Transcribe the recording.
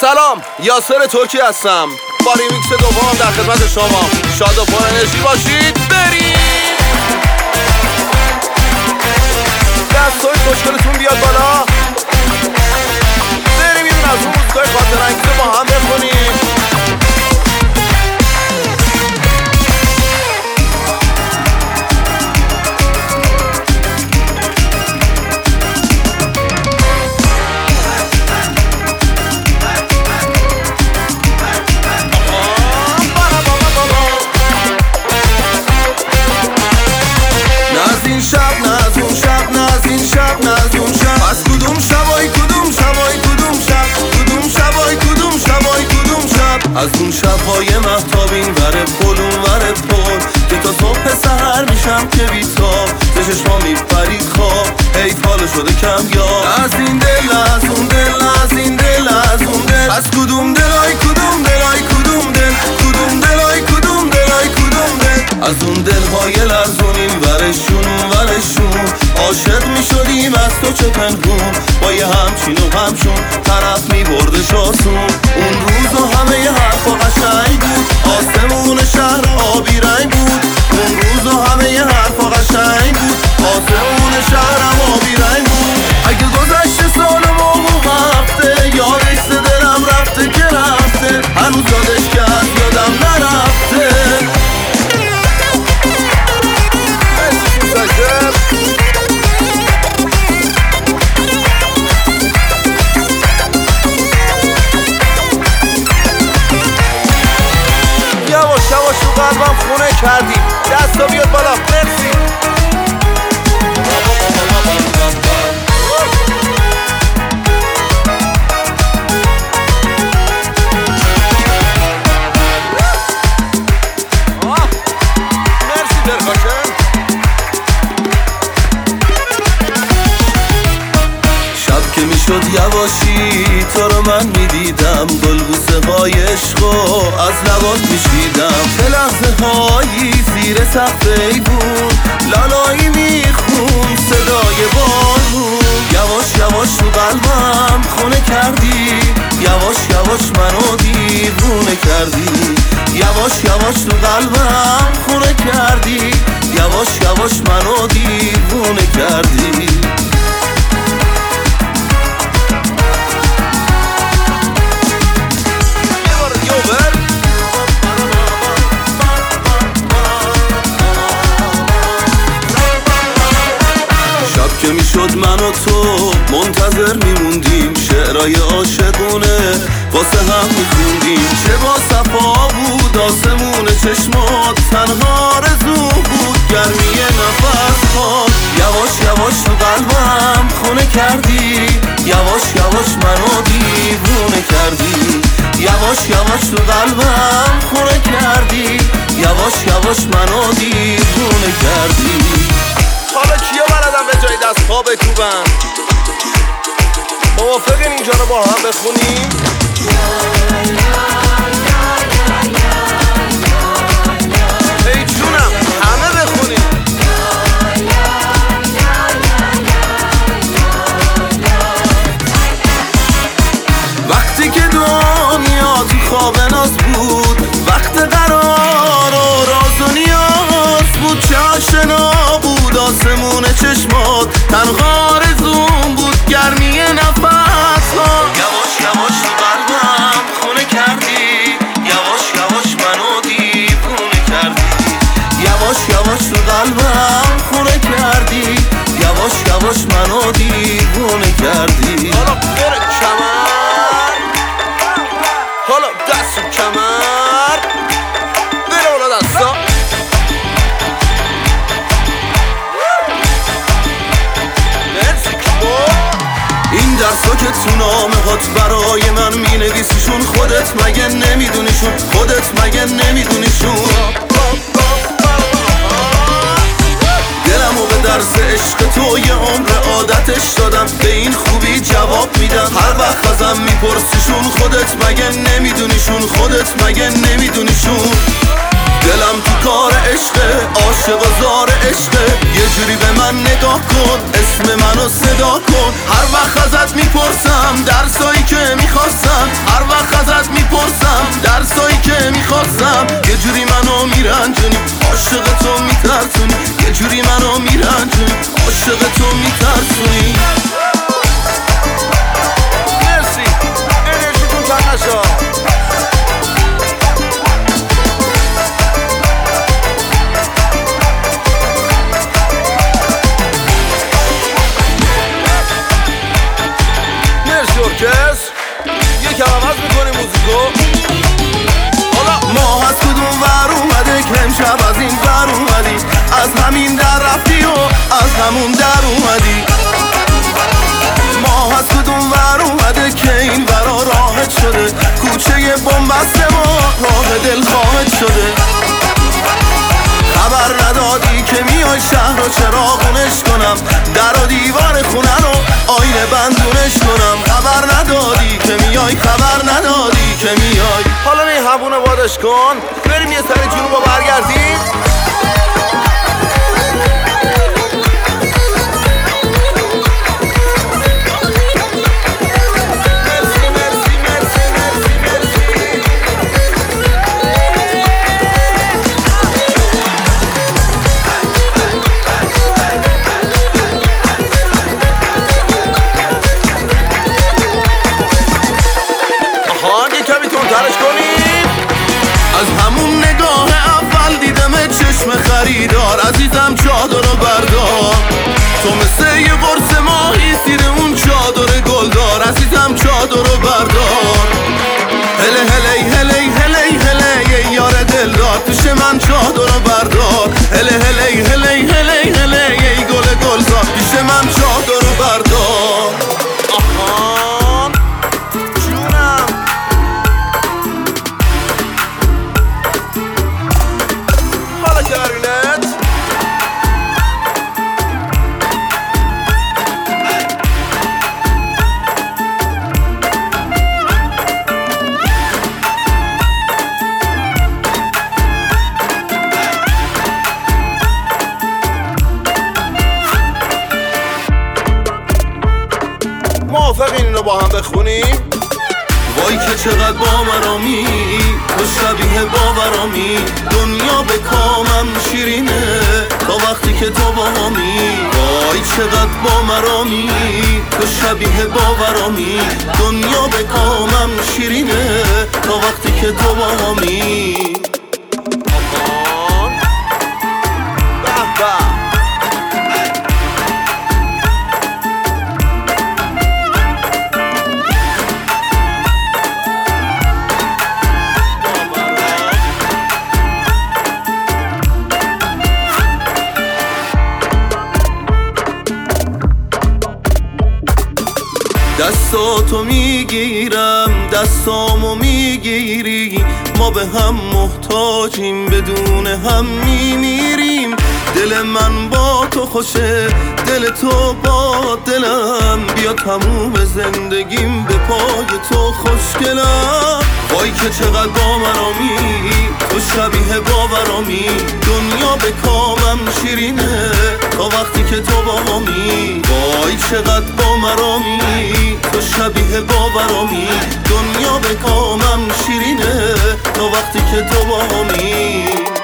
سلام، یاسر ترکی هستم با ریمیکس دوم در خدمت شما. شاد و پر انرژی باشید. بریم دستای خوشگلتون بیاد بالا. بریم یه دونه از اون موزیکای خاطر انگیز با هم بخونیم. از اون شب‌های مهتابین وره پل اون وره پل که تا صبح سحر میشم که بیتاب به چشما میپرید خواب حیف حالا شده کم یاد. از این دل از اون دل از این دل از اون دل از کدوم دلای کدوم دلای کدوم دل کدوم دلای کدوم دلای کدوم دل از اون دلهای لرزون این ورشون اون ورشون عاشق میشدیم از تو چه پنهون با یه همچین و همشون طرف میبردش آسون. اون روز و همه حرفا قشنگ بود آسمون شهر آبی رنگ بود. اون روز و همه حرفا قشنگ بود آسمون شهرم آبی رنگ بود. اگه گذشته سال و موقع هفته یادش دلم رفته که رفته هنوز یادش کرد یادم نرفته. یواش رو قلبم خونه کردی دستا بیاد بالا. مرسی. مرسی درخاشن. شب که میشد یواشی تو رو من میدیدم گلبوسه های عشق از لبات میشیدم. چه لحظه هایی زیر سقف ایوون لالایی میخون صدای بارون. یواش یواش تو قلبم خونه کردی یواش یواش منو دیوونه کردی. یواش یواش تو قلبم خونه کردی یواش یواش منو دیوونه کردی. که میشد من و تو منتظر میموندیم شعرهای عاشقونه واسه هم میخوندیم. چه با صفا بود آسمون چشمات تنها رزو بود گرمی نفس ها. یواش یواش تو قلبم خونه کردی یواش یواش منو دیوونه کردی. یواش یواش تو قلبم خونه کردی یواش یواش منو دیوونه کردی. حالا کیا بلدن به جای دست ها بکوبن؟ موافقین اینجا رو با هم بخونیم؟ ای جونم همه بخونیم. وقتی که دنیا تو خواب ناز بود وقت قرار و راز و نیاز بود چه آشنا بود آسمون چشمات تنها رزون بود گرمی نفس ها. یواش یواش تو قلبم خونه کردی یواش یواش منو دیوونه کردی. یواش یواش تو قلبم خونه کردی یواش یواش منو دیوونه کردی. حالا بره کمر حالا دست و کمر بره اونا دستا. این درسا که تو نامه هات برای من مینویسیشون خودت مگه نمیدونیشون خودت مگه نمیدونیشون. دلمو به درس عشق تو یه عمر عادتش دادم به این خوبی جواب میدم هر وقت ازم میپرسیشون خودت مگه نمیدونیشون خودت مگه نمیدونیشون. دلم تو کار عشقه عاشق و زار عشقه یه جوری به من نگاه کن، اسم منو صدا کن. هر وقت ازت میپرسم درسایی که میخواستم، هر وقت ازت میپرسم درسایی که میخواستم. یه جوری منو میرنجونی، عاشق تو میترسونی. یه جوری منو میرنجونی، عاشق تو میترسونی. مرسی، انرژیتون کم نشد. یکم عوض میکنیم موزیکو. حالا ماه از کدوم ور اومده که امشب از این ور اومدی، از همین در رفتی و از همون در اومدی. ماه از کدوم ور اومده که این ورا راحت شده، کوچه بنبسته ما راه دل خواهد شده. خبر ندادی که میای شهر و چراغونش کنم، در و دیوار خونه رو آینه بندونش کنم. خبر ندادی که میای، خبر ندادی که میای. حالا این همونه بادش کن، بریم یه سری جنوبا برگردیم. از همون نگاه اول دیدم چشم خریدار، عزیزم چادر رو بردار. تو مثل یه قرص ماهی زیر اون چادر گلدار، عزیزم چادر رو بردار. هله هله هله هله هله یار دلدار، پیش من چادر رو بردار. هله هله هله هله هله گل گلزار، پیش من چادر رو بردار. آهان جونم، حالا کلارینت. موافقین اینو با هم بخونیم؟ وای که چقدر باورامی، تو شبیه باورامی. دنیا به کامم شیرینه تا وقتی که تو با همی. وای چقدر بامرامی، تو شبیه باورامی. دنیا به کامم شیرینه تا وقتی که تو با همی. آهان به به. دستاتو میگیرم، دستامو میگیری. ما به هم محتاجیم، بدون هم میمیریم. دل من با تو خوشه، دل تو با دلم. بیا تموم زندگیم به پای تو خوشگلم. وای که چقدر باورامی، تو شبیه باورامی. دنیا به کامم شیرینه تا وقتی که تو با همی. وای چقدر بامرامی، تو شبیه باورامی. دنیا به کامم شیرینه تا وقتی که تو با همی.